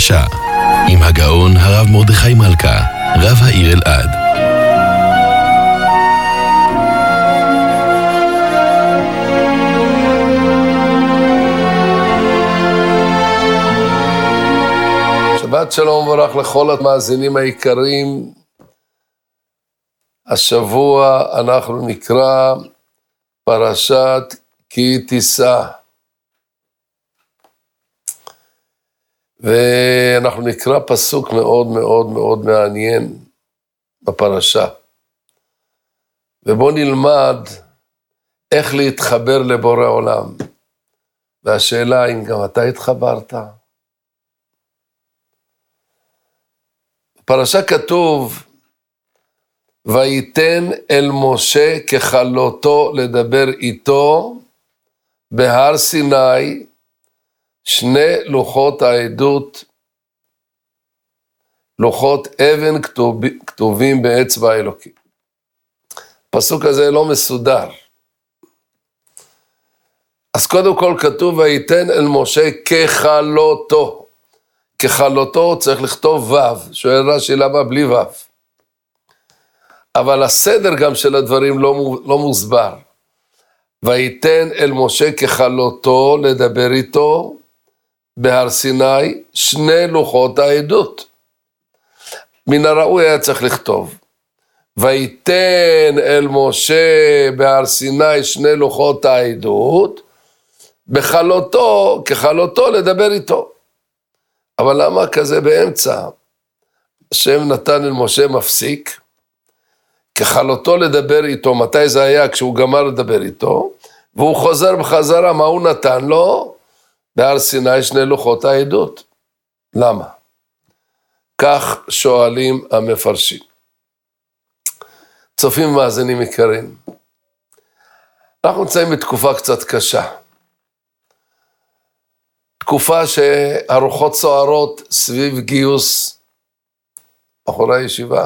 פרשה, עם הגאון הרב מרדכי מלכה, רב העיר אלעד. שבת שלום וברך לכל המאזינים היקרים. השבוע אנחנו נקרא פרשת כי תישא. ואנחנו נקרא פסוק מאוד מאוד מאוד מעניין בפרשה. ובוא נלמד איך להתחבר לבורא עולם. והשאלה אם גם אתה התחברת. בפרשה כתוב, ויתן אל משה ככלותו לדבר איתו בהר סיני, שני לוחות העדות, לוחות אבן כתובים באצבע אלוקים. הפסוק הזה לא מסודר. אז קודם כל כתוב, ויתן אל משה ככלותו. ככלותו צריך לכתוב ו', שואל רש"י למה בלי ו'. אבל הסדר גם של הדברים לא מוסבר. ויתן אל משה ככלותו לדבר איתו בהר סיני שני לוחות העדות. מן הראוי היה צריך לכתוב. ויתן אל משה בהר סיני שני לוחות העדות, ככלותו לדבר איתו. אבל למה כזה באמצע? השם נתן אל משה מפסיק, ככלותו לדבר איתו, מתי זה היה? כשהוא גמר לדבר איתו, והוא חוזר בחזרה, מה הוא נתן לו? בהר סיני שני לוחות העדות. למה? כך שואלים המפרשים. צופים ומאזינים יקרים. אנחנו נמצאים בתקופה קצת קשה. תקופה שהרוחות סוערות סביב גיוס בחורי הישיבה.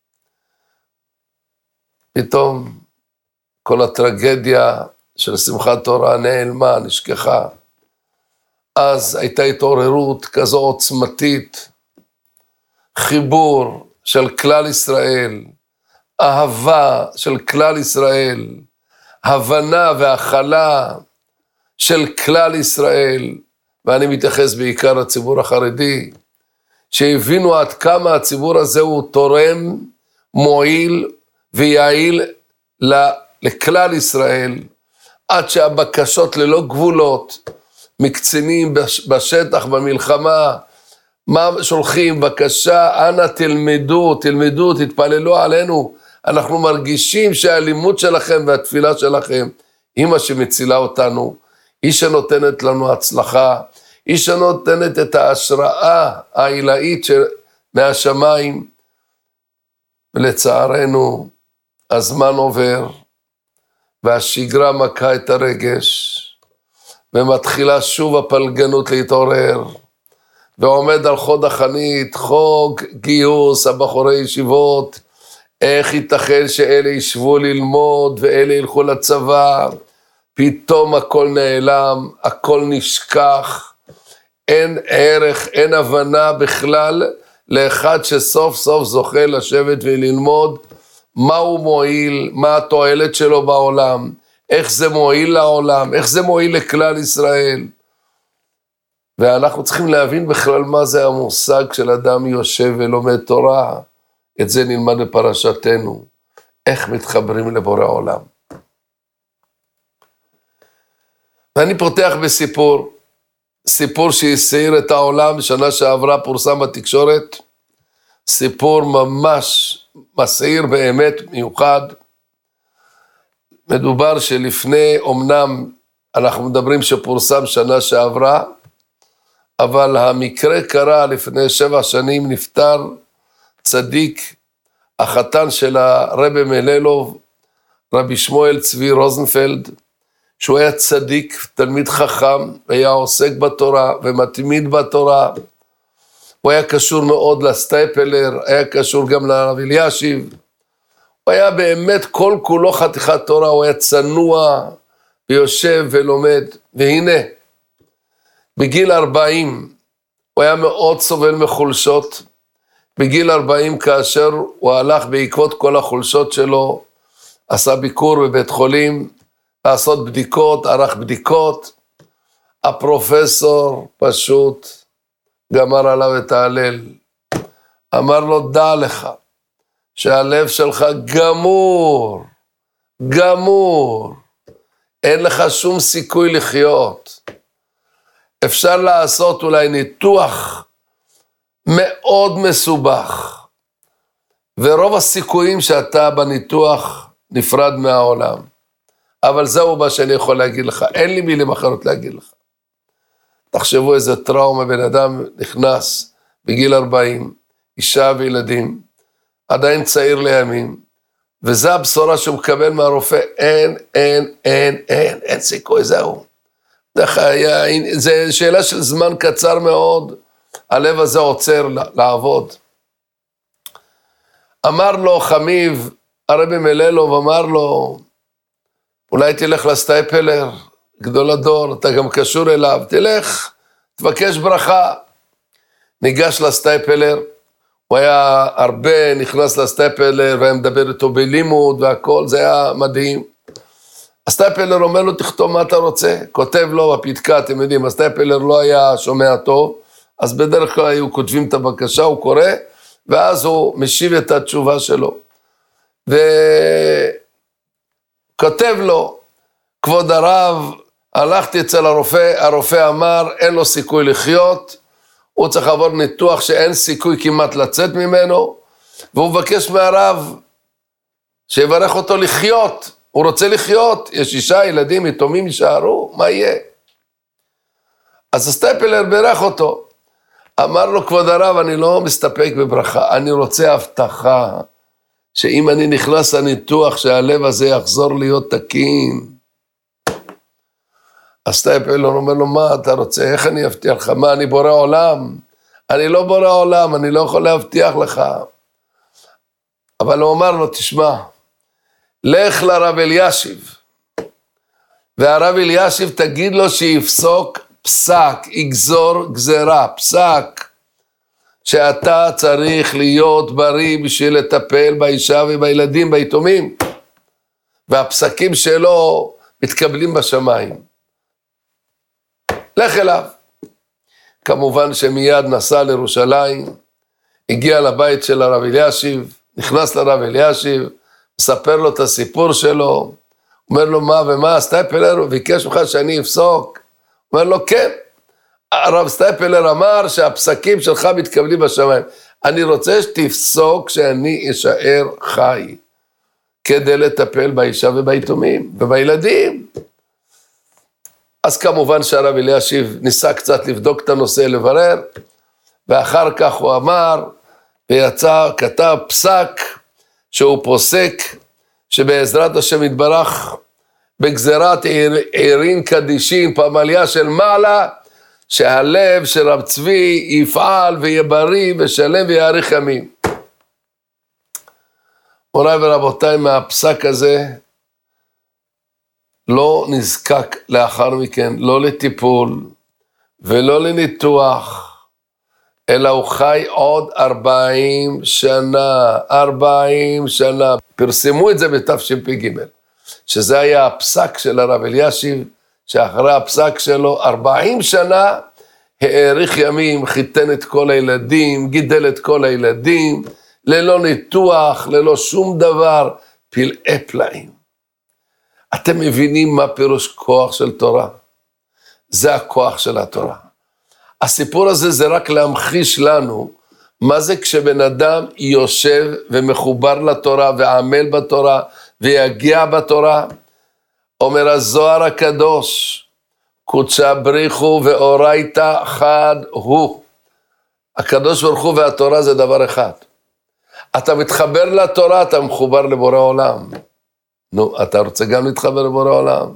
פתאום כל הטרגדיה של שמחת תורה נעלמה, נשכחה. אז הייתה התעוררות כזו עוצמתית, חיבור של כלל ישראל, אהבה של כלל ישראל, הבנה והכלה של כלל ישראל, ואני מתייחס בעיקר לציבור החרדי, שהבינו עד כמה הציבור הזה הוא תורם, מועיל ויעיל לכלל ישראל, עד שהבקשות ללא גבולות, מקצינים בשטח, במלחמה, מה שולחים? בקשה, אנא תלמדו, תתפללו עלינו, אנחנו מרגישים שהאלימות שלכם והתפילה שלכם, היא מה שמצילה אותנו, היא שנותנת לנו הצלחה, היא שנותנת את ההשראה העילאית מהשמיים, ולצערנו, הזמן עובר, והשגרה מכה את הרגש, ומתחילה שוב הפלגנות להתעורר, ועומד על חוד החנית, חוק גיוס הבחורי ישיבות, איך ייתכן שאלה ישבו ללמוד, ואלה ילכו לצבא, פתאום הכל נעלם, הכל נשכח, אין ערך, אין הבנה בכלל, לאחד שסוף סוף זוכה לשבת וללמוד, מה הוא מועיל, מה התועלת שלו בעולם, איך זה מועיל לעולם, איך זה מועיל לכלל ישראל. ואנחנו צריכים להבין בכלל מה זה המושג של אדם יושב ולומד תורה. את זה נלמד בפרשתנו, איך מתחברים לבורא עולם. ואני פותח בסיפור, סיפור שהסעיר את העולם, בשנה שעברה פורסם בתקשורת, סיפור ממש מסעיר באמת מיוחד. מדובר שלפני, אמנם אנחנו מדברים שפורסם שנה שעברה, אבל המקרה קרה לפני 7 שנים, נפטר צדיק, החתן של הרבי מללוב, רבי שמואל צבי רוזנפלד, שהוא היה צדיק, תלמיד חכם, היה עוסק בתורה ומתמיד בתורה, הוא היה קשור מאוד לסטייפלר, היה קשור גם לרב אלישיב, הוא היה באמת כל כולו חתיכת תורה, הוא היה צנוע, ויושב ולומד, והנה, בגיל 40, הוא היה מאוד סובל מחולשות. בגיל 40, כאשר הוא הלך בעקבות כל החולשות שלו, עשה ביקור בבית חולים, לעשות בדיקות, ערך בדיקות, הפרופסור פשוט גמר עליו את ההלל. אמר לו, דע לך, שהלב שלך גמור, גמור, אין לך שום סיכוי לחיות. אפשר לעשות אולי ניתוח מאוד מסובך, ורוב הסיכויים שאתה בניתוח נפרד מהעולם. אבל זהו מה שאני יכול להגיד לך, אין לי מילים אחרות להגיד לך. תחשבו איזה טראומה, בן אדם נכנס בגיל 40, אישה וילדים, עדיין צעיר לימים, וזו הבשורה שהוא מקבל מהרופא, אין סיכוי, זהו. זה שאלה של זמן קצר מאוד, הלב הזה עוצר לעבוד. אמר לו חמיב, הרבי מללוב אמר לו, אולי תלך לסטייפלר, גדול הדור, אתה גם קשור אליו, תלך, תבקש ברכה. ניגש לסטייפלר, הוא היה הרבה, נכנס לסטייפלר, והיה מדבר איתו בלימוד והכל, זה היה מדהים. הסטייפלר אומר לו, תכתוב מה אתה רוצה, כותב לו בפתקה, אתם יודעים, הסטייפלר לא היה שומע טוב, אז בדרך כלל היו כותבים את הבקשה, הוא קורא, ואז הוא משיב את התשובה שלו. וכותב לו, כבוד הרב, הלכתי אצל הרופא, הרופא אמר, אין לו סיכוי לחיות, הוא צריך לעבור ניתוח שאין סיכוי כמעט לצאת ממנו, והוא מבקש מהרב שיברך אותו לחיות, הוא רוצה לחיות, יש 6 ילדים, יתומים יישארו, מה יהיה? אז הסטייפלר בירך אותו, אמר לו, כבוד הרב, אני לא מסתפק בברכה, אני רוצה הבטחה, שאם אני נכנס לניתוח, שהלב הזה יחזור להיות תקין. הסטייפלר אומר לו, מה אתה רוצה, איך אני אבטיח לך, מה אני בורא עולם? אני לא בורא עולם, אני לא יכול להבטיח לך. אבל הוא אמר לו, תשמע, לך לרב אלישיב, והרב אלישיב תגיד לו שיפסוק פסק, יגזור גזרה, פסק, שאתה צריך להיות בריא בשביל לטפל באישה ובילדים, ביתומים, והפסקים שלו מתקבלים בשמיים. לך אליו. כמובן שמיד נסע לירושלים, הגיע לבית של הרב אלישיב, נכנס לרב אלישיב, מספר לו את הסיפור שלו, אומר לו מה ומה, סטייפלר, הוא ביקש ממך שאני אפסוק, אומר לו כן, הרב סטייפלר אמר שהפסקים שלך מתקבלים בשמיים, אני רוצה שתפסוק שאני אשאר חי, כדי לטפל באישה וביתומים ובילדים. אז כמובן שהרב אלישיב ניסה קצת לבדוק את הנושא, לברר, ואחר כך הוא אמר, ויצא, כתב פסק, שהוא פוסק, שבעזרת השם יתברך, בגזרת עירין קדישין, פמליה של מעלה, שהלב של רב צבי יפעל ויהיה בריא ושלם ויאריך ימים. מוריי ורבותיי, מהפסק הזה, לא נזקק לאחר מכן, לא לטיפול ולא לניתוח, אלא הוא חי עוד 40 שנה, 40 שנה. פרסמו את זה בתשפ"ג, שזה היה הפסק של הרב אלישיב, שאחרי הפסק שלו 40 שנה, האריך ימים, חיתן את כל הילדים, גידל את כל הילדים, ללא ניתוח, ללא שום דבר, פלאי פלאים. אתם מבינים מה פירוש כוח של תורה? זה הכוח של התורה. הסיפור הזה זה רק להמחיש לנו, מה זה כשבן אדם יושב ומחובר לתורה, ועמל בתורה, ויגיע בתורה. אומר הזוהר הקדוש, קודשה בריחו ואורייתא חד הוא. הקדוש ברוך הוא והתורה זה דבר אחד. אתה מתחבר לתורה, אתה מחובר לבורא עולם. נו, אתה רוצה גם להתחבר לבורא עולם?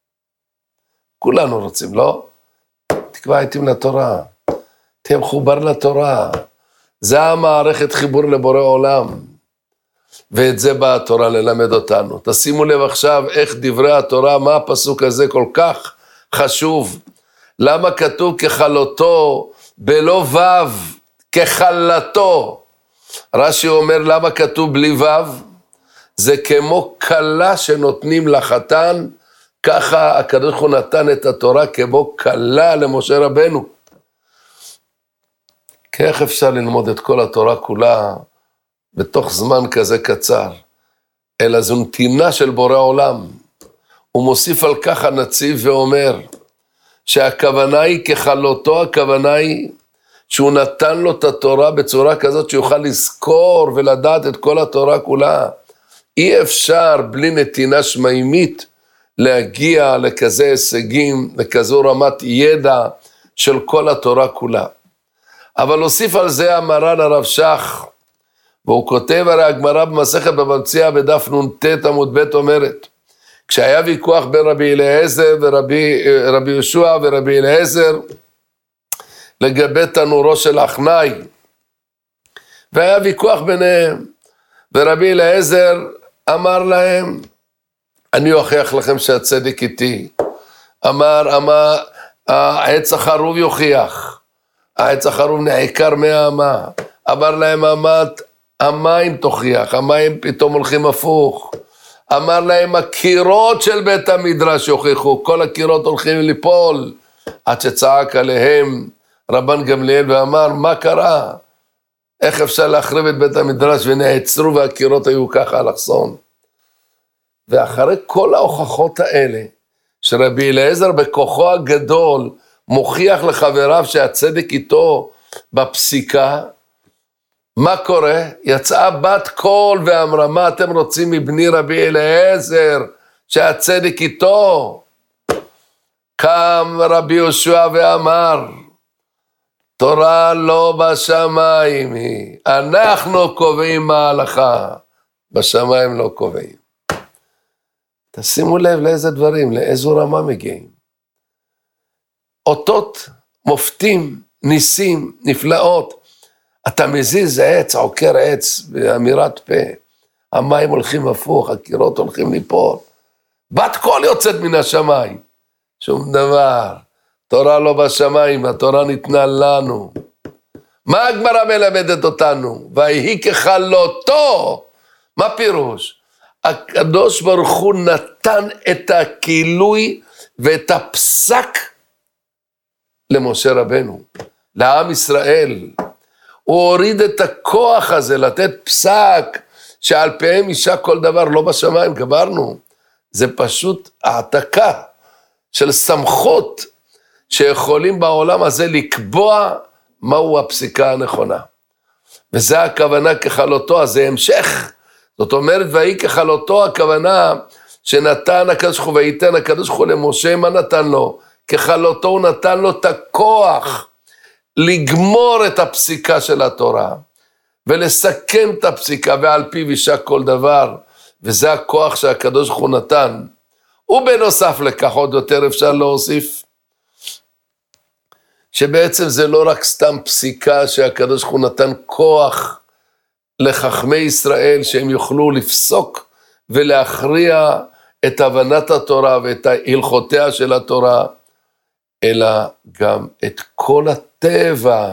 כולנו רוצים, לא? תקבע איתים לתורה, תהיה מחובר לתורה. זה המערכת חיבור לבורא עולם. ואת זה באה התורה ללמד אותנו. תשימו לב עכשיו איך דברי התורה, מה הפסוק הזה כל כך חשוב. למה כתוב כחלותו בלא וו, כחלתו. רש"י אומר, למה כתוב בלי וו? זה כמו כלה שנותנים לחתן, ככה הקדוש ברוך הוא נתן את התורה כמו כלה למשה רבנו. כי איך אפשר ללמוד את כל התורה כולה בתוך זמן כזה קצר? אלא זו נתינה של בורא עולם. הוא מוסיף על כך הנציב ואומר, שהכוונה היא כחלותו, הכוונה היא שהוא נתן לו את התורה בצורה כזאת שיוכל לזכור ולדעת את כל התורה כולה. אי אפשר בלי נתינה שמיימית להגיע לכזה הישגים, לכזו רמת ידע של כל התורה כולה. אבל הוסיף על זה המרן הרב שך, והוא כותב הרי הגמרא במסכת בבא מציעא בדף נ"ט עמוד ב' אומרת, כשהיה ויכוח בין רבי אליעזר ורבי יהושע ורבי אליעזר, לגבי תנורו של אחנאי, והיה ויכוח ביניהם, ורבי אליעזר אמר להם, אני אוכיח לכם שהצדק איתי. אמר, העץ החרוב יוכיח, העץ החרוב נעקר מהאמה. אמר להם, המים תוכיח, המים פתאום הולכים הפוך. אמר להם, הקירות של בית המדרש יוכיחו, כל הקירות הולכים ליפול. עד שצעק עליהם רבן גמליאל ואמר, מה קרה? איך אפשר להחריב את בית המדרש? ונעצרו והקירות היו ככה אלכסון. ואחרי כל ההוכחות האלה, שרבי אליעזר בכוחו הגדול מוכיח לחבריו שהצדק איתו בפסיקה, מה קורה? יצאה בת קול ואמרה, מה אתם רוצים מבני רבי אליעזר שהצדק איתו? קם רבי יהושע ואמר, תורה לא בשמיים היא, אנחנו קובעים מה ההלכה, בשמיים לא קובעים. תשימו לב לאיזה דברים, לאיזו רמה מגיעים. אותות, מופתים, ניסים, נפלאות. אתה מזיז עץ, עוקר עץ, באמירת פה. המים הולכים הפוך, הקירות הולכים ליפול. בת קול יוצאת מן השמיים. שום דבר. תורה לא בשמיים, התורה ניתנה לנו. מה הגמרא מלמדת אותנו? ויהי כחלותו. מה פירוש? הקדוש ברוך הוא נתן את הכילוי ואת הפסק למשה רבנו, לעם ישראל. הוא הוריד את הכוח הזה, לתת פסק, שעל פיהם אישה כל דבר לא בשמיים, גברנו. זה פשוט העתקה של סמכות, שיכולים בעולם הזה לקבוע מהו הפסיקה הנכונה. וזה הכוונה כחלותו, אז זה המשך. זאת אומרת, ויהי כחלותו, הכוונה שנתן הקדוש ברוך הוא, וייתן הקדוש ברוך הוא למשה, מה נתן לו? כחלותו הוא נתן לו את הכוח לגמור את הפסיקה של התורה, ולסכם את הפסיקה, ועל פיו יישק כל דבר, וזה הכוח שהקדוש ברוך הוא נתן. ובנוסף לכך עוד יותר אפשר להוסיף, שבעצם זה לא רק סתם פסיקה שהקדוש ברוך הוא נתן כוח לחכמי ישראל, שהם יוכלו לפסוק ולהכריע את הבנת התורה ואת הלכותיה של התורה, אלא גם את כל הטבע.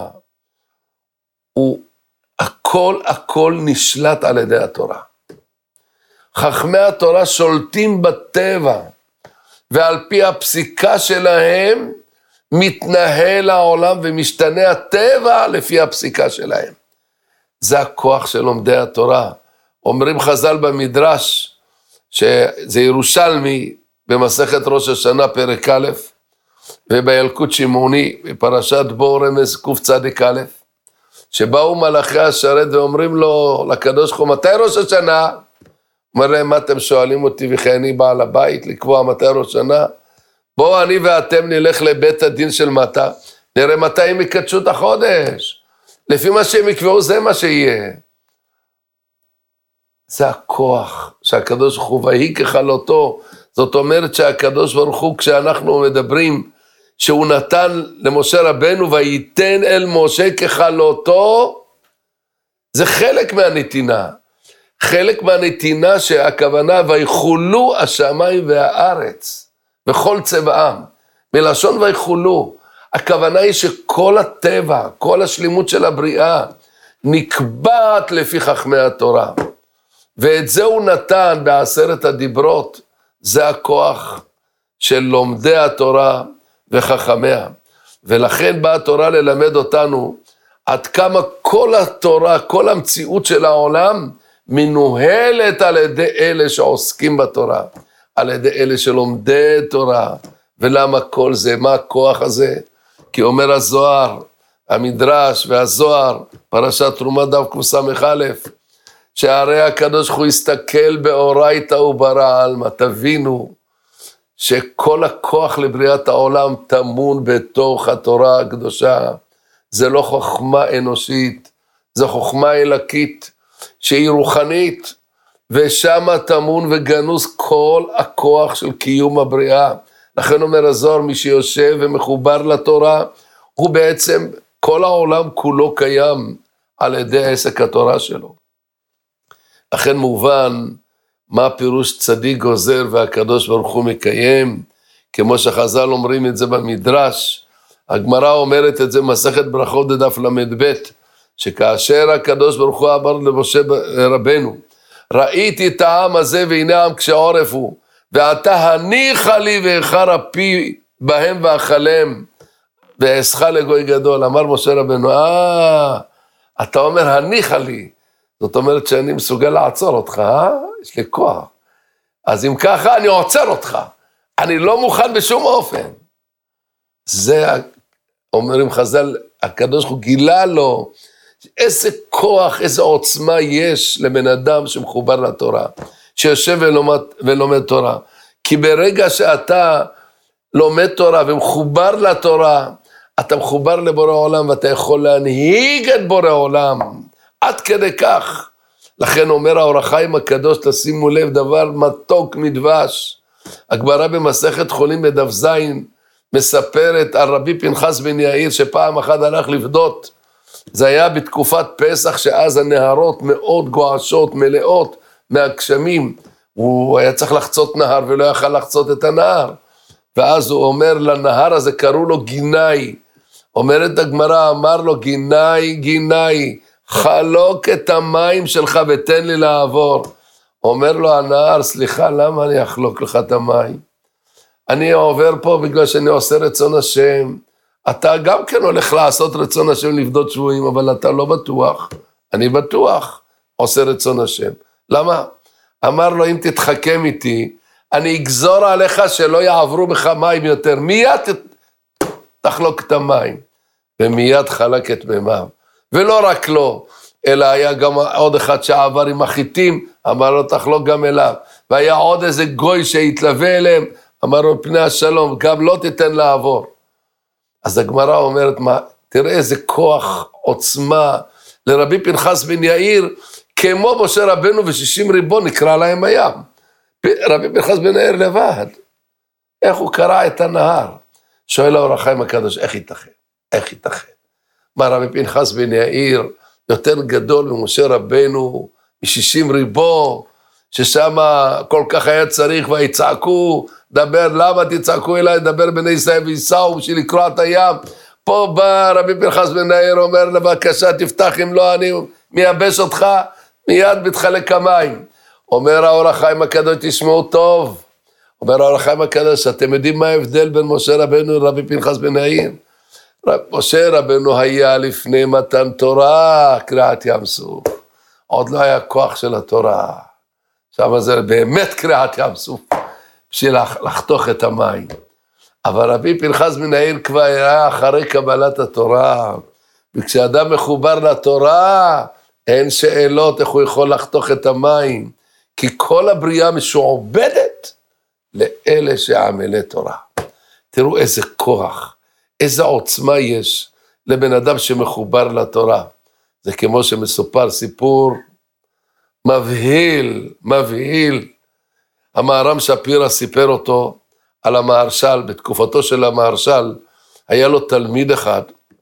הכל נשלט על ידי התורה. חכמי התורה שולטים בטבע, ועל פי הפסיקה שלהם מתנהל העולם ומשתנה הטבע לפי הפסיקה שלהם. זה הכוח של לומדי התורה. אומרים חז"ל במדרש, שזה ירושלמי במסכת ראש השנה פרק א', ובילקוט שמעוני בפרשת בו רמז קצ"א, שבאו מלאכי השרת ואומרים לו לקדוש ברוך הוא, מתי ראש השנה? אומר להם, מה אתם שואלים אותי וכי אני בעל הבית לקבוע מתי ראש השנה? בואו אני ואתם נלך לבית הדין של מטה, נראה מתי הם יקדשו את החודש. לפי מה שהם יקבעו זה מה שיהיה. זה הכוח שהקדוש ברוך הוא, ויהי כחלותו. זאת אומרת שהקדוש ברוך הוא, כשאנחנו מדברים שהוא נתן למשה רבנו וייתן אל משה כחלותו, זה חלק מהנתינה. חלק מהנתינה שהכוונה ויחולו השמיים והארץ וכל צבעם. מלשון ויחולו, הכוונה היא שכל הטבע, כל השלימות של הבריאה, נקבעת לפי חכמי התורה. ואת זה הוא נתן בעשרת הדיברות, זה הכוח של לומדי התורה וחכמיה. ולכן באה התורה ללמד אותנו, עד כמה כל התורה, כל המציאות של העולם, מנוהלת על ידי אלה שעוסקים בתורה, על ידי אלה שלומדי תורה. ולמה כל זה? מה הכוח הזה? כי אומר הזוהר, המדרש והזוהר, פרשת תרומה דף קס"א, שהרי הקדוש הוא יסתכל באורייתא וברא עלמא. תבינו שכל הכוח לבריאת העולם טמון בתוך התורה הקדושה. זה לא חוכמה אנושית, זה חוכמה אלוקית שהיא רוחנית, ושם טמון וגנוז כל הכוח של קיום הבריאה. לכן אומר הזוהר, מי שיושב ומחובר לתורה, הוא בעצם, כל העולם כולו קיים על ידי עסק התורה שלו. לכן מובן, מה הפירוש צדיק גוזר והקדוש ברוך הוא מקיים, כמו שחז"ל אומרים את זה במדרש, הגמרא אומרת את זה מסכת ברכות דף ל"ב, שכאשר הקדוש ברוך הוא אמר למשה רבנו, ראיתי את העם הזה והנה העם כשעורף הוא, ואתה הניחה לי ואחר אפי בהם ואכלם, ואעשך לגוי גדול. אמר משה רבנו, אתה אומר הניחה לי, זאת אומרת שאני מסוגל לעצור אותך, יש לי כוח. אז אם ככה אני עוצר אותך, אני לא מוכן בשום אופן. זה אומרים חז"ל, הקדוש הוא גילה לו, איזה כוח, איזה עוצמה יש לבן אדם שמחובר לתורה, שיושב ולומד תורה. כי ברגע שאתה לומד תורה ומחובר לתורה, אתה מחובר לבורא עולם, ואתה יכול להנהיג את בורא עולם, עד כדי כך. לכן אומר האור החיים הקדוש, תשימו לב, דבר מתוק מדבש. הגמרא במסכת חולין בדף ז מספרת על רבי פנחס בן יאיר, שפעם אחת הלך לפדות. זה היה בתקופת פסח, שאז הנהרות מאוד גועשות, מלאות מהגשמים. הוא היה צריך לחצות נהר, ולא יכל לחצות את הנהר. ואז הוא אומר לנהר הזה, קראו לו גיני. אומרת הגמרא, אמר לו, גיני, גיני, חלוק את המים שלך ותן לי לעבור. אומר לו הנהר, סליחה, למה אני אחלוק לך את המים? אני עובר פה בגלל שאני עושה רצון השם. אתה גם כן הולך לעשות רצון השם לפדות שבויים, אבל אתה לא בטוח. אני בטוח, עושה רצון השם. למה? אמר לו, אם תתחכם איתי, אני אגזור עליך שלא יעברו בך מים יותר. מיד תחלוק את המים. ומיד חלק את מימיו. ולא רק לו, אלא היה גם עוד אחד שעבר עם החיטים, אמר לו, תחלוק גם אליו. והיה עוד איזה גוי שהתלווה אליהם, אמר לו, פני השלום, גם לא תיתן לעבור. אז הגמרא אומרת, מה, תראה איזה כוח, עוצמה, לרבי פנחס בן יאיר, כמו משה רבנו ו60 ריבון נקרא להם הים. רבי פנחס בן יאיר לבד. איך הוא קרא את הנהר? שואל האור החיים הקדוש, איך ייתכן? איך ייתכן? מה, רבי פנחס בן יאיר יותר גדול ממשה רבנו, מ60 ריבו, ששם כל כך היה צריך, ויצעקו, דבר, למה תצעקו אליי, דבר בני ישראל ויסעו, בשביל לקרוע את הים. פה בא רבי פנחס בן יאיר, אומר, לבקשה תפתח, אם לא אני מייבש אותך, מיד מתחלק המים. אומר האור החיים הקדוש, תשמעו טוב. אומר האור החיים הקדוש, אתם יודעים מה ההבדל בין משה רבנו לרבי פנחס בן יאיר? משה רבנו היה לפני מתן תורה, קריעת ים סוף. עוד לא היה כוח של התורה. שם זה באמת קריעת ים סוף, בשביל לחתוך את המים. אבל רבי פנחס בן יאיר כבר היה אחרי קבלת התורה, וכשאדם מחובר לתורה, אין שאלות איך הוא יכול לחתוך את המים, כי כל הבריאה משועבדת לאלה שעמלי תורה. תראו איזה כוח, איזה עוצמה יש לבן אדם שמחובר לתורה. זה כמו שמסופר סיפור מבהיל, מבהיל. המהר"ם שפירא סיפר אותו על המהרש"ל, בתקופתו של המהרש"ל, היה לו תלמיד אחד,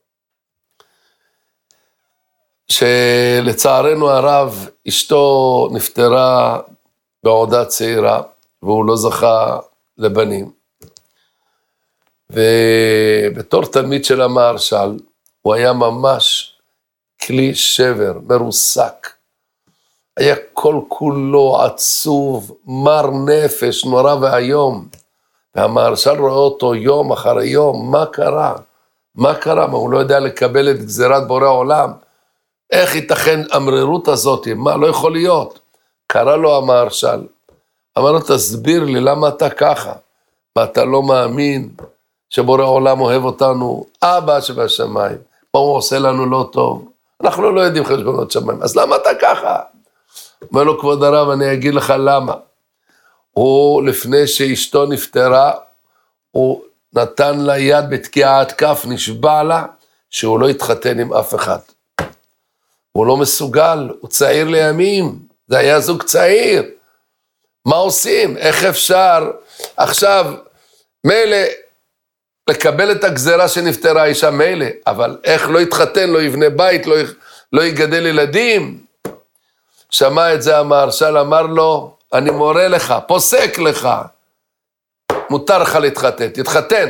שלצערנו הרב, אשתו נפטרה בעודה צעירה, והוא לא זכה לבנים. ובתור תלמיד של המהרש"ל, הוא היה ממש כלי שבר, מרוסק. היה כל כולו עצוב, מר נפש, נורא והיום. והמהרש"ל רואה אותו יום אחר יום, מה קרה? מה קרה? מה, הוא לא יודע לקבל את גזירת בורא עולם? איך ייתכן המרירות הזאת? מה, לא יכול להיות? קרא לו המהרש"ל, אמר לו, תסביר לי למה אתה ככה? מה, אתה לא מאמין שבורא עולם אוהב אותנו? אבא שבשמיים, מה הוא עושה לנו לא טוב? אנחנו לא יודעים חשבונות שמיים, אז למה אתה ככה? אומר לו, כבוד הרב, אני אגיד לך למה. הוא, לפני שאשתו נפטרה, הוא נתן לה יד בתקיעת כף, נשבע לה, שהוא לא יתחתן עם אף אחד. הוא לא מסוגל, הוא צעיר לימים, זה היה זוג צעיר. מה עושים? איך אפשר? עכשיו, מילא, לקבל את הגזרה שנפטרה האישה מילא, אבל איך לא יתחתן, לא יבנה בית, לא יגדל ילדים? שמע את זה המהרש"ל, אמר לו, אני מורה לך, פוסק לך, מותר לך להתחתן, תתחתן.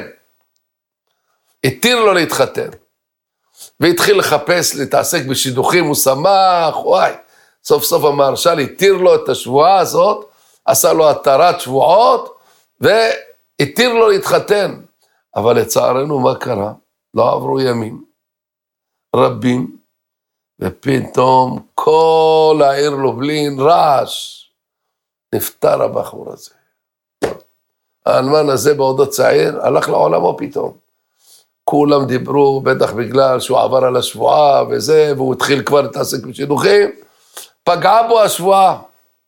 התיר לו להתחתן. והתחיל לחפש, להתעסק בשידוכים, הוא שמח, וואי. סוף סוף המהרש"ל התיר לו את השבועה הזאת, עשה לו התרת שבועות, והתיר לו להתחתן. אבל לצערנו מה קרה? לא עברו ימים רבים, ופתאום כל העיר לובלין רעש, נפטר הבחור הזה. האלמן הזה בעודו צעיר, הלך לעולמו פתאום. כולם דיברו, בטח בגלל שהוא עבר על השבועה וזה, והוא התחיל כבר להתעסק בשידוכים, פגעה בו השבועה.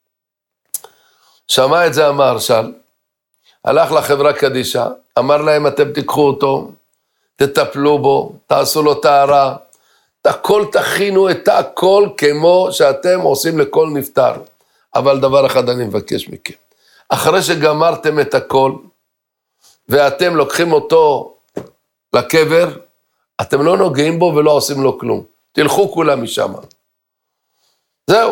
שמע את זה המהרש"ל, הלך לחברה קדישה, אמר להם, אתם תיקחו אותו, תטפלו בו, תעשו לו טהרה, הכל תכינו את הכל כמו שאתם עושים לכל נפטר. אבל דבר אחד אני מבקש מכם, אחרי שגמרתם את הכל, ואתם לוקחים אותו לקבר, אתם לא נוגעים בו ולא עושים לו כלום. תלכו כולם משם. זהו.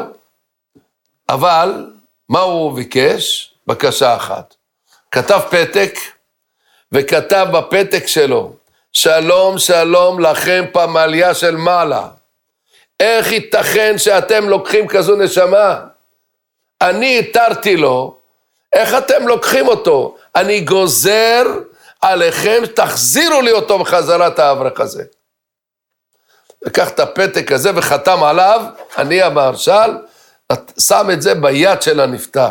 אבל, מה הוא ביקש? בקשה אחת. כתב פתק, וכתב בפתק שלו, שלום שלום לכם פמליה של מעלה. איך ייתכן שאתם לוקחים כזו נשמה? אני התרתי לו, איך אתם לוקחים אותו? אני גוזר עליכם, תחזירו לי אותו בחזרה את האברך הזה. לקח את הפתק הזה וחתם עליו, אני המהרש"ל, שם את זה ביד של הנפטר.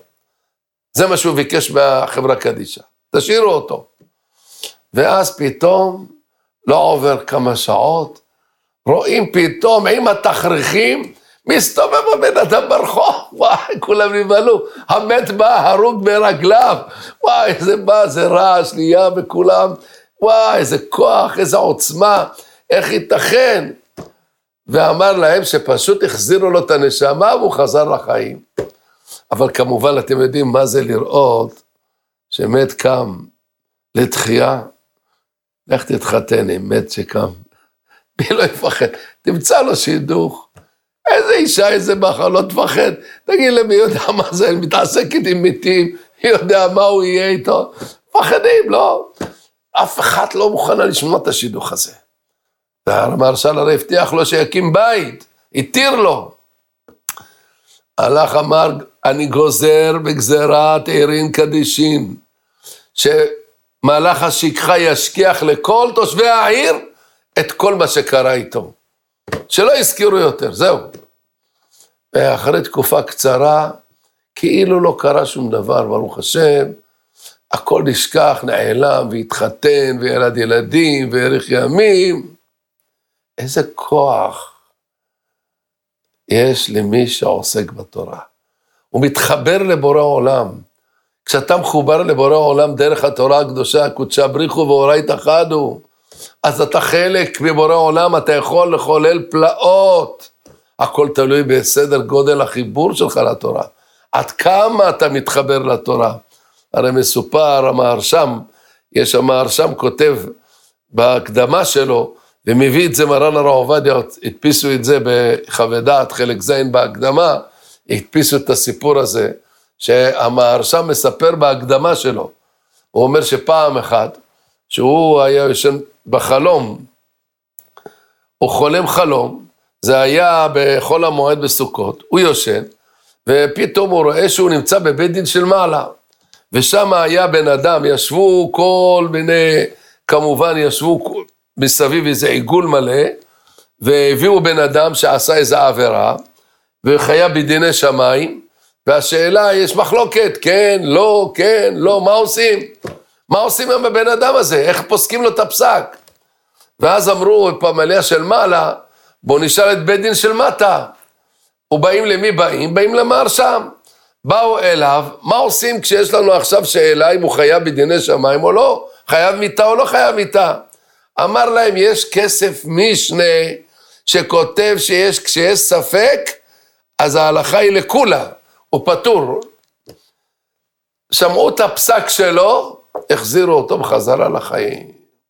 זה מה שהוא ביקש מהחברה קדישה. תשאירו אותו. ואז פתאום, לא עובר כמה שעות, רואים פתאום עם התכריכים, מסתובב הבן אדם ברחוב, וואי, כולם נבהלו, המת בא, הרוג ברגליו, וואי, זה בא, זה רעש, נהיה וכולם, וואי, איזה כוח, איזה עוצמה, איך ייתכן? ואמר להם שפשוט החזירו לו את הנשמה, והוא חזר לחיים. אבל כמובן, אתם יודעים מה זה לראות, שמת קם לתחייה, לך תתחתן עם מת שקם, מי לא יפחד, תמצא לו שידוך, איזה אישה, איזה בחר, לא תפחד, תגיד למי יודע מה זה, מתעסקת עם מתים, היא יודע מה הוא יהיה איתו, פחדים, לא, אף אחד לא מוכנה לשמוע את השידוך הזה. והמהרש"ל הרי הבטיח לו שיקים בית, התיר לו. הלך אמר, אני גוזר בגזרת עירין קדישין, שמהלך השכחה ישכיח לכל תושבי העיר, את כל מה שקרה איתו. שלא יזכירו יותר, זהו. ואחרי תקופה קצרה, כאילו לא קרה שום דבר, ברוך השם, הכל נשכח, נעלם, והתחתן, וילד ילדים, והאריך ימים. איזה כוח יש למי שעוסק בתורה. הוא מתחבר לבורא עולם. כשאתה מחובר לבורא עולם דרך התורה הקדושה, קודשה בריחו ואורייתא חדו, אז אתה חלק מבורא עולם, אתה יכול לחולל פלאות. הכל תלוי בסדר גודל החיבור שלך לתורה. עד כמה אתה מתחבר לתורה. הרי מסופר, המהרש"ם, יש המהרש"ם כותב בהקדמה שלו, ומביא את זה מרן הרב עובדיה, הדפיסו את זה בחוות דעת, חלק זין בהקדמה, הדפיסו את הסיפור הזה, שהמהרש"ם מספר בהקדמה שלו. הוא אומר שפעם אחת, שהוא היה ישן בחלום, הוא חולם חלום, זה היה בחול המועד בסוכות, הוא יושן, ופתאום הוא רואה שהוא נמצא בבית דין של מעלה, ושם היה בן אדם, ישבו כל מיני, כמובן ישבו מסביב איזה עיגול מלא, והביאו בן אדם שעשה איזו עבירה, וחיה בדיני שמיים, והשאלה, יש מחלוקת, כן, לא, מה עושים? מה עושים עם הבן אדם הזה? איך פוסקים לו את הפסק? ואז אמרו, פמליה של מעלה, בוא נשאל את בית דין של מטה. ובאים למי באים? באים למהרשם. באו אליו, מה עושים כשיש לנו עכשיו שאלה אם הוא חייב בדיני שמיים או לא? חייב מיתה או לא חייב מיתה? אמר להם, יש כסף משנה שכותב כשיש ספק, אז ההלכה היא לכולה, הוא פטור. שמעו את הפסק שלו, החזירו אותו בחזרה לחיים.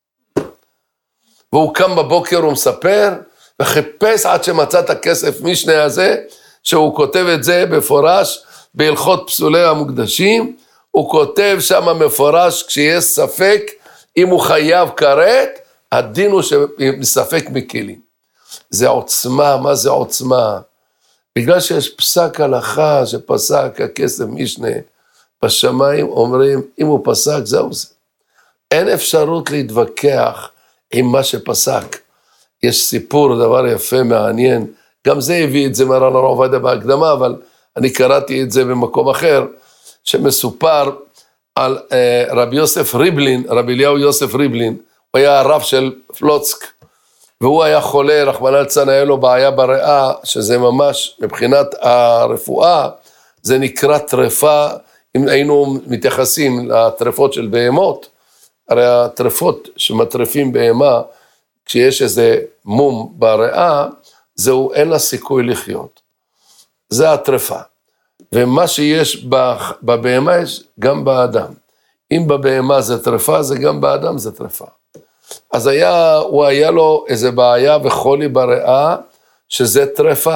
והוא קם בבוקר, הוא מספר, וחיפש עד שמצא את הכסף משנה הזה, שהוא כותב את זה בפורש, בהלכות פסולי המוקדשים, הוא כותב שם מפורש, כשיש ספק, אם הוא חייב כרת, הדין הוא מספק מכלים. זה עוצמה, מה זה עוצמה? בגלל שיש פסק הלכה שפסק הכסף משנה, בשמיים אומרים, אם הוא פסק, זהו זה. אין אפשרות להתווכח עם מה שפסק. יש סיפור, דבר יפה, מעניין, גם זה הביא את זה מרן הרב עובדיה בהקדמה, אבל אני קראתי את זה במקום אחר, שמסופר על רבי יוסף ריבלין, רבי אליהו יוסף ריבלין, הוא היה הרב של פלוצק, והוא היה חולה, רחמנא ליצלן, היה לו בעיה בריאה, שזה ממש, מבחינת הרפואה, זה נקרא טרפה, אם היינו מתייחסים לטרפות של בהמות, הרי הטרפות שמטרפים בהמה, כשיש איזה מום בריאה, זהו אין לה סיכוי לחיות. זה הטרפה. ומה שיש בבהמה יש גם באדם. אם בבהמה זה טרפה, זה גם באדם זה טרפה. אז הוא היה לו איזה בעיה וחולי בריאה, שזה טרפה.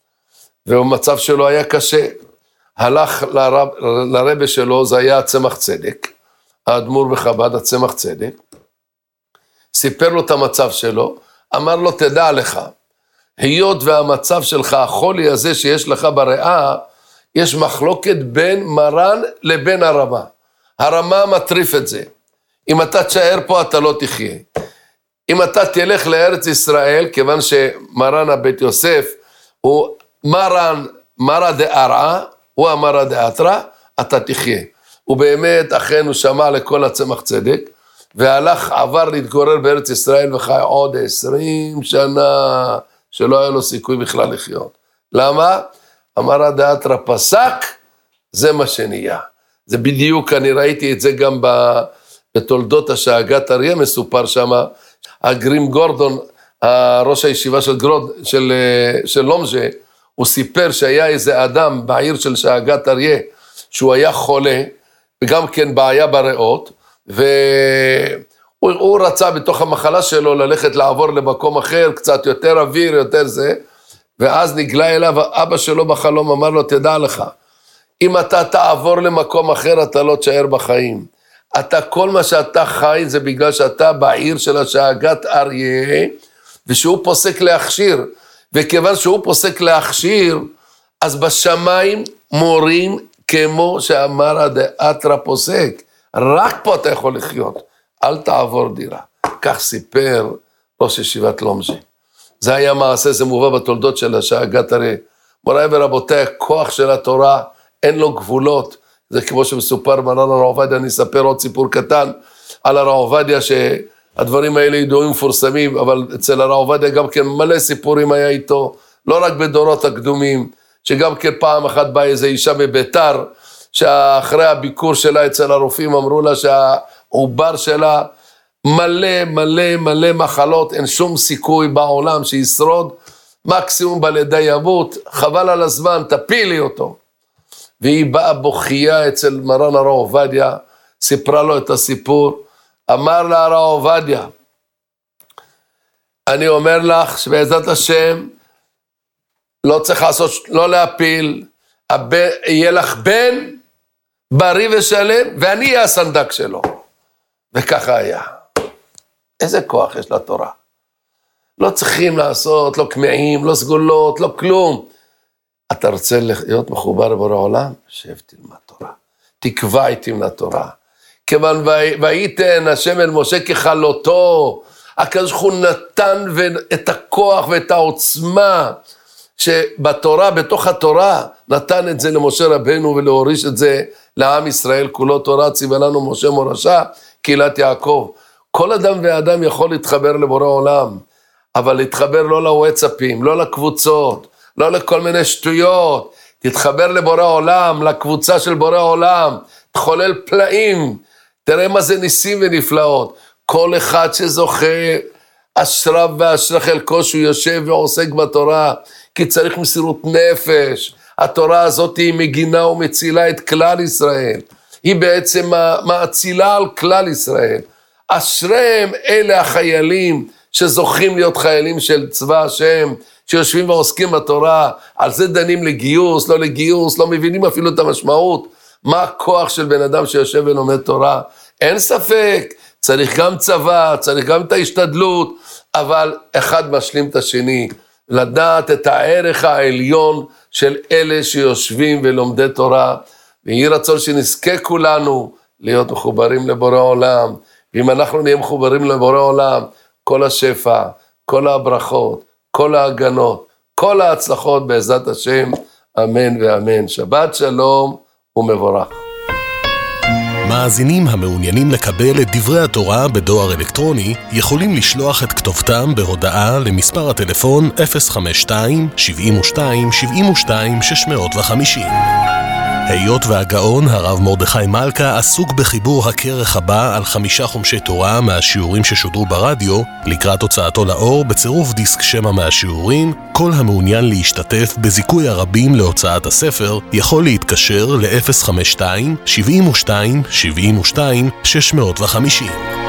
והמצב שלו היה קשה. הלך לרבא שלו, זה היה צמח צדק. האדמו"ר בחב"ד, הצמח צדק. סיפר לו את המצב שלו, אמר לו, תדע לך, היות והמצב שלך, החולי הזה שיש לך בריאה, יש מחלוקת בין מרן לבין הרמה. הרמה מטריף את זה. אם אתה תשאר פה, אתה לא תחיה. אם אתה תלך לארץ ישראל, כיוון שמרן הבית יוסף, הוא מרא דארעא, הוא המרא דאתרא, אתה תחיה. ובאמת, אכן הוא שמע לכל הצמח צדק, והלך, עבר להתגורר בארץ ישראל, וחי עוד 20 שנה, שלא היה לו סיכוי בכלל לחיות. למה? המרא דאתרא פסק, זה מה שנהיה. זה בדיוק, אני ראיתי את זה גם בתולדות השאגת אריה, מסופר שם, הגרים גורדון, ראש הישיבה של לומז'ה, הוא סיפר שהיה איזה אדם בעיר של שאגת אריה, שהוא היה חולה, וגם כן בעיה בריאות, והוא רצה בתוך המחלה שלו ללכת לעבור למקום אחר, קצת יותר אוויר, יותר זה, ואז נגלה אליו, אבא שלו בחלום אמר לו, תדע לך, אם אתה תעבור למקום אחר, אתה לא תשאר בחיים. כל מה שאתה חי, זה בגלל שאתה בעיר של השאגת אריה, ושהוא פוסק להכשיר, וכיוון שהוא פוסק להכשיר, אז בשמיים מורים כמו שאמר דאתרא פוסק, רק פה אתה יכול לחיות, אל תעבור דירה. כך סיפר ראש ישיבת לומז'ה. זה היה מעשה, זה מובא בתולדות של השאגת אריה. מוריי ורבותיי, הכוח של התורה אין לו גבולות. זה כמו שמסופר מרן הרב עובדיה, אני אספר עוד סיפור קטן על הרב עובדיה, שהדברים האלה ידועים מפורסמים, אבל אצל הרב עובדיה גם כן מלא סיפורים היה איתו, לא רק בדורות הקדומים, שגם כן פעם אחת באה איזו אישה מביתר, שאחרי הביקור שלה אצל הרופאים אמרו לה שהעובר שלה מלא מלא מלא מחלות, אין שום סיכוי בעולם שישרוד, מקסימום בלידה ימות, חבל על הזמן, תפילי אותו. והיא באה בוכייה אצל מרן הרב עובדיה, סיפרה לו את הסיפור, אמר לה הרב עובדיה, אני אומר לך שבעזרת השם, לא צריך לעשות, לא להפיל, יהיה לך בן, בריא ושלם, ואני אהיה הסנדק שלו. וככה היה. איזה כוח יש לתורה? לא צריכים לעשות, לא כמעים, לא סגולות, לא כלום. אתה רוצה להיות מחובר לבורא עולם? שב תלמד תורה. תקבע איתי מן התורה. כיוון וייתן השם אל משה ככלותו, הקדוש ברוך הוא נתן את הכוח ואת העוצמה שבתורה, בתוך התורה, נתן את זה למשה רבנו ולהוריש את זה לעם ישראל כולו. תורה ציווה לנו משה מורשה, קהילת יעקב. כל אדם ואדם יכול להתחבר לבורא עולם, אבל להתחבר לא לוואטסאפים, לא לקבוצות, לא לכל מיני שטויות. תתחבר לבורא עולם, לקבוצה של בורא עולם, תחולל פלאים, תראה מה זה ניסים ונפלאות. כל אחד שזוכה, אשריו ואשרי חלקו שהוא יושב ועוסק בתורה, כי צריך מסירות נפש. התורה הזאת היא מגינה ומצילה את כלל ישראל. היא בעצם מאצילה על כלל ישראל. אשריהם אלה החיילים שזוכים להיות חיילים של צבא השם, שיושבים ועוסקים בתורה. על זה דנים לגיוס, לא לגיוס, לא מבינים אפילו את המשמעות. מה הכוח של בן אדם שיושב ולומד תורה? אין ספק, צריך גם צבא, צריך גם את ההשתדלות, אבל אחד משלים את השני. לדעת את הערך העליון של אלה שיושבים ולומדי תורה, ויהי רצון שנזכה כולנו להיות מחוברים לבורא עולם. ואם אנחנו נהיה מחוברים לבורא עולם, כל השפע, כל הברכות, כל ההגנות, כל ההצלחות בעזרת השם, אמן ואמן. שבת שלום ומבורך. מאזינים המעוניינים לקבל את דברי התורה בדואר אלקטרוני יכולים לשלוח את כתובתם בהודעה למספר הטלפון 052-72-72-650. היות והגאון הרב מרדכי מלכה עסוק בחיבור הכרך הבא על 5 חומשי תורה מהשיעורים ששודרו ברדיו, לקראת הוצאתו לאור בצירוף דיסק שמע מהשיעורים, כל המעוניין להשתתף בזיכוי הרבים להוצאת הספר יכול להתקשר ל-052-72-72-650.